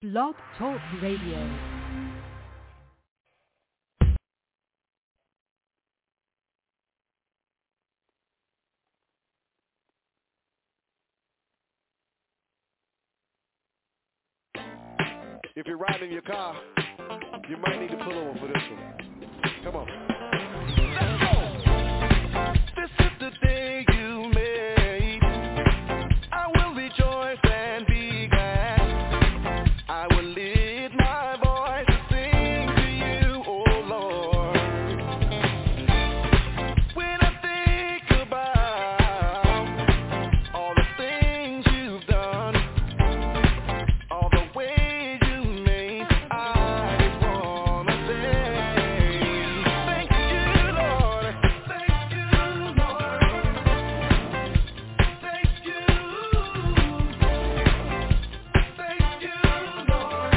Blog Talk Radio. If you're riding in your car, you might need to pull over for this one. Come on. Let's go. This is the day you made. I will rejoice and be glad. I will lift my voice to sing to you, oh Lord. When I think about all the things you've done, all the ways you made, I just wanna say thank you, Lord. Thank you, Lord. Thank you. Thank you, Lord.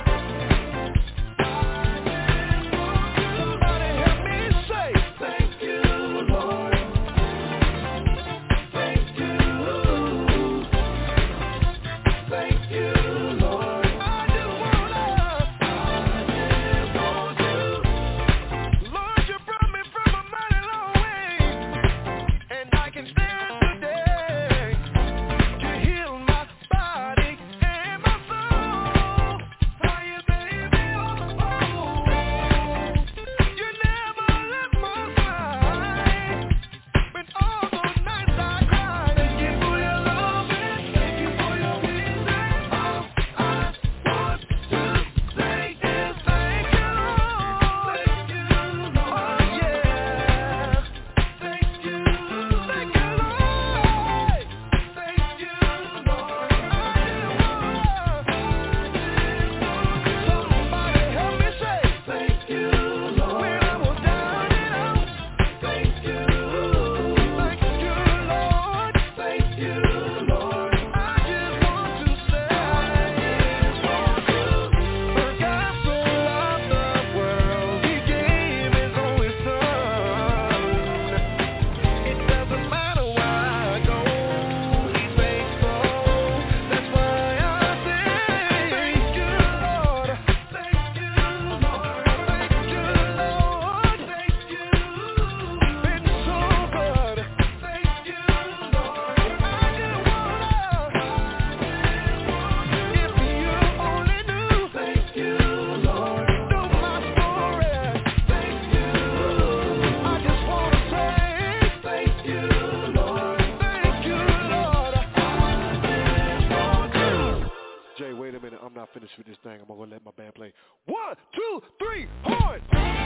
Somebody help me say thank you, Lord. Thank you. Thank you, Lord. I just want you. Lord, you brought me from a mighty long way, and I can stand today to heal my body and my soul. How you made me whole. You never left my side. When all those nights I cried, thank you for your love, thank you for your peace. All I want to say is thank you, Lord. Thank you, Lord. Oh yeah. Thank you, Lord. Thank you, Lord. Thank you, Lord. Somebody help me say thank you, Lord. When I was down and out, thank you, Lord. Thank you, Lord. I just want to say for God so loved the world, He gave His only Son. It doesn't matter where I go, He's faithful. That's why I say thank you, Lord. Thank you, Lord. Thank you, Lord. Thank you. Been so good. Thank you, Lord. I just wanna, if you only knew, thank you, Lord. Know my story. Thank you. I just wanna say thank you, Lord. Thank you, Lord. Jay, wait a minute. I'm not finished with this thing. I'm gonna let my band play. 1, 2, 3, horn.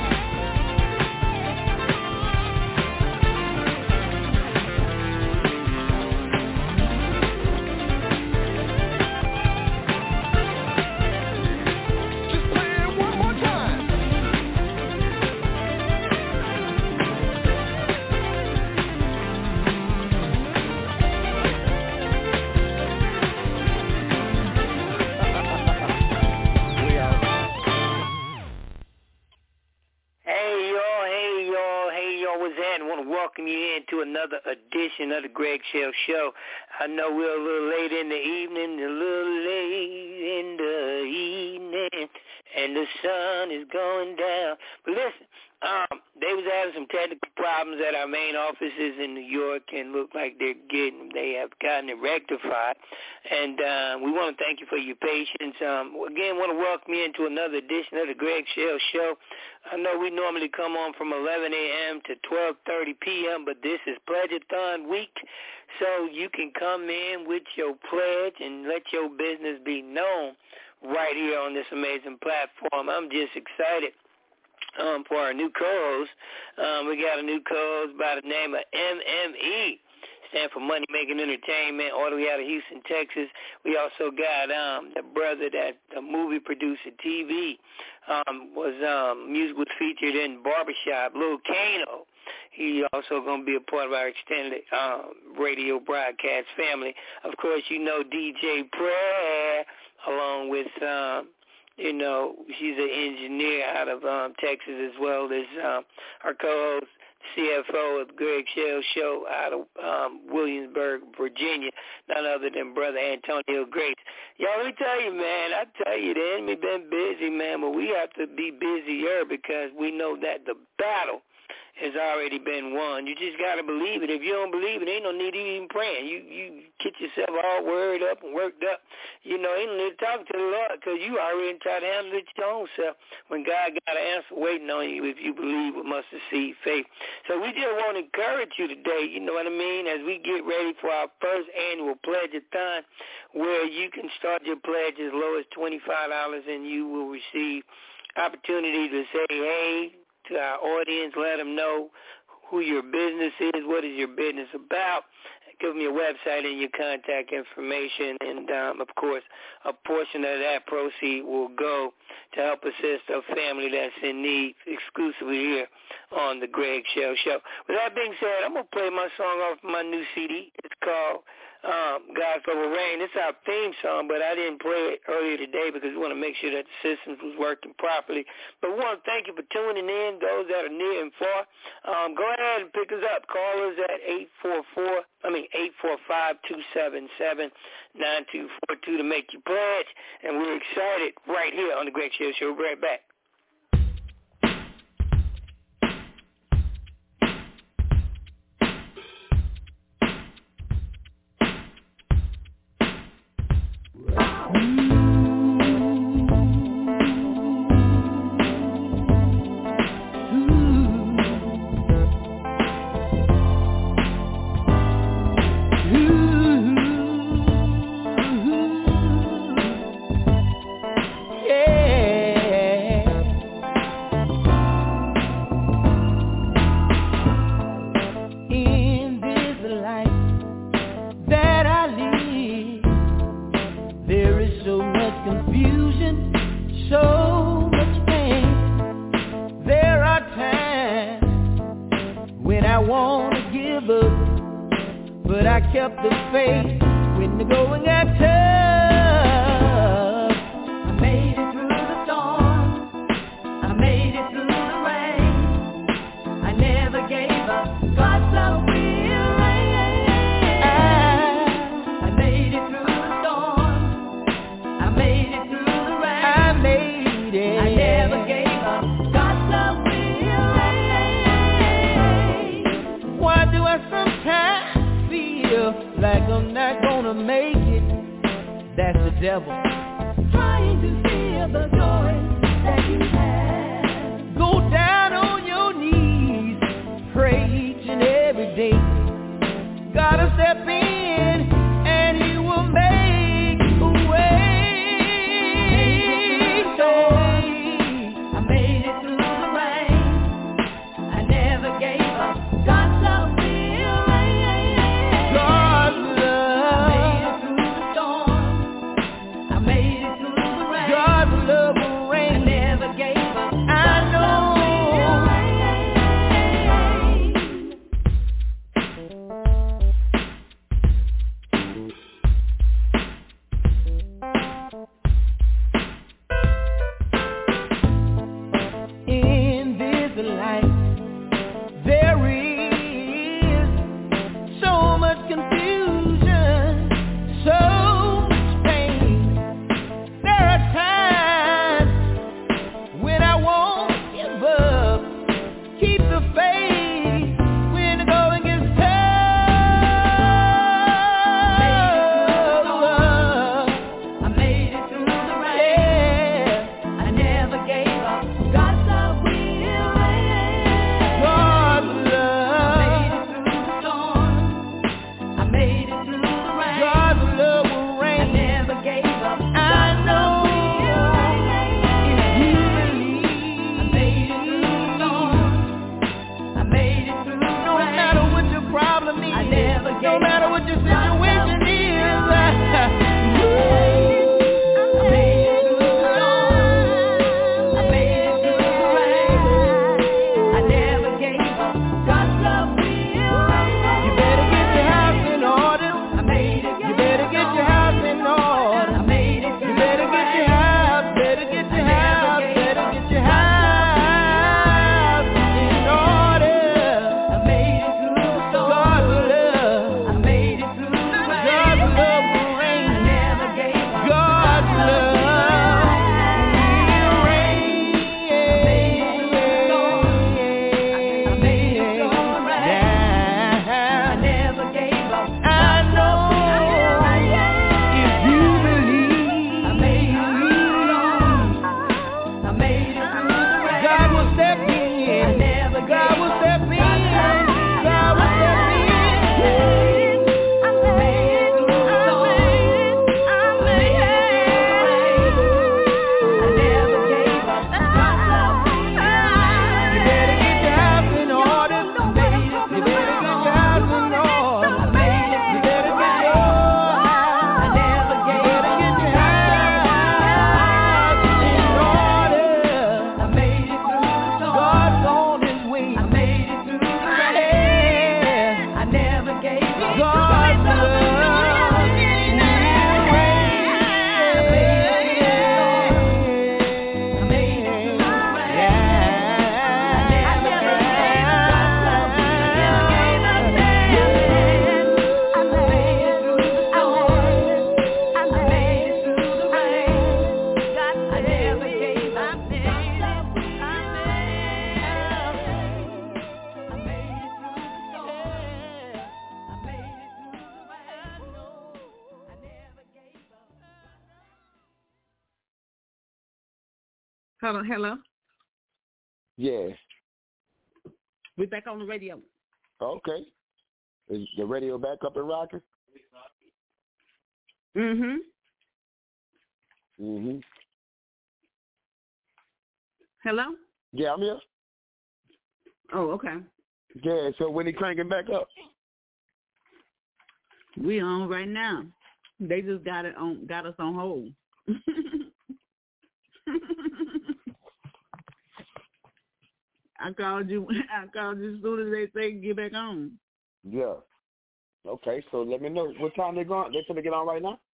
Just play it one more time. We out. Hey y'all, what's that? I want to welcome you into another edition of the Greg Shell Show. I know we're a little late in the evening, and the sun is going down. But listen, they was having some technical problems at our main offices in New York, and look like they have gotten it rectified. And we want to thank you for your patience. Again, want to welcome you into another edition of the Greg Shell Show. I know we normally come on from 11 a.m. to 12:30 p.m., but this is Pledge-a-thon week, so you can come in with your pledge and let your business be known right here on this amazing platform. I'm just excited for our new co-host. We got a new co-host by the name of MME. Stand for Money Making Entertainment, all the way out of Houston, Texas. We also got the brother that the movie producer TV music was featured in Barbershop, Lil Kano. He also going to be a part of our extended radio broadcast family. Of course, you know DJ Prayer, along with she's an engineer out of Texas, as well as our co-host CFO of the Greg Shell Show out of Williamsburg, Virginia, none other than Brother Antonio Grace. Y'all, let me tell you, man, I tell you, the enemy been busy, man, but we have to be busier because we know that the battle has already been won. You just got to believe it. If you don't believe it, ain't no need of even praying. You get yourself all worried up and worked up. You know, ain't no need to talk to the Lord because you already tried to handle it your own self when God got an answer waiting on you if you believe with mustard seed faith. So we just want to encourage you today, you know what I mean, as we get ready for our first annual pledge-a-thon where you can start your pledge as low as $25 and you will receive opportunity to say, hey, to our audience, let them know who your business is, what is your business about. Give them your website and your contact information, and, of course, a portion of that proceed will go to help assist a family that's in need exclusively here on the Greg Shell Show. With that being said, I'm going to play my song off my new CD. It's called God's Over Rain. It's our theme song, but I didn't play it earlier today because we want to make sure that the systems was working properly. But we want to thank you for tuning in, those that are near and far. Go ahead and pick us up. Call us at 845-277-9242 to make your pledge. And we're excited right here on the Greg Shell Show. We'll be right back. Hello. Yeah. We're back on the radio. Okay. Is the radio back up and rocking? Mhm. Mhm. Hello. Yeah, I'm here. Oh, okay. Yeah. So when he cranking back up? We on right now. They just got us on hold. I called you as soon as they say get back on. Yeah. Okay, so let me know what time they're going. They finna get on right now?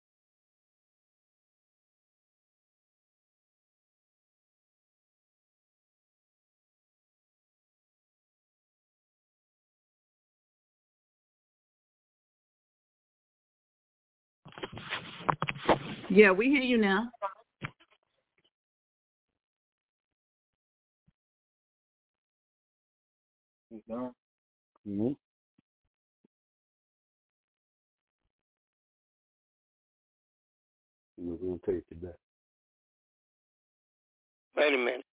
Yeah, we hear you now. Mm-hmm. We're going to take it back. Wait a minute.